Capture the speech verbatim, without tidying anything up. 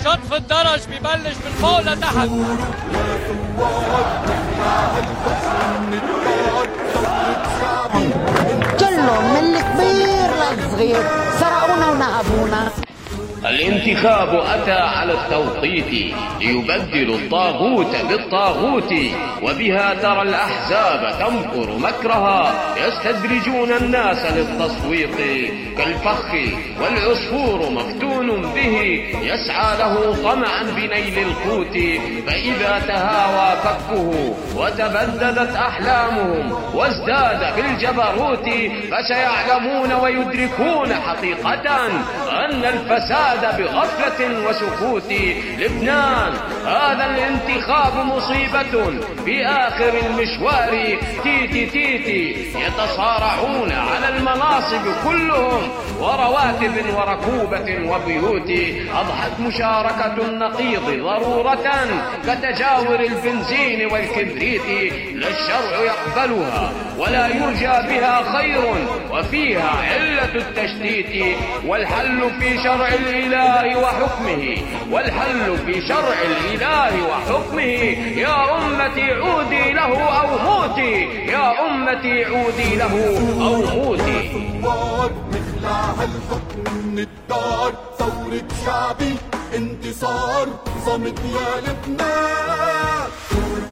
شطف الدرج بيبلش من فوق لتحت. كلهم من الكبير للصغير سرقونا ونهبونا. الانتخاب أتى على التوقيت ليبدل الطاغوت بالطاغوت، وبها ترى الأحزاب تمكر مكرها، يستدرجون الناس للتصويت كالفخ والعصفور مفتون به، يسعى له طمعا بنيل القوت، فإذا تهاوى فكه وتبددت أحلامهم وازداد بالجبروت، فسيعلمون ويدركون حقيقة أن الفساد بغفلة وسكوت. لبنان هذا الانتخاب مصيبة في آخر المشوار، تيتي تيتي يتصارعون على المناصب كلهم، ورواتب وركوبة وبيوت. أضحت مشاركة النقيض ضرورة كتجاور البنزين والكبريت، لا الشرع يقبلها ولا يرجى بها خير، وفيها علة التشتيت. والحل في شرع الإله وحكمه، والحل في شرع الإله وحكمه، يا أمتي عودي له أو موتي، يا أمتي عودي له أو موتي. نخلع الحكم من الدار، ثورة شعبي انتصار، صمت يا لبنان.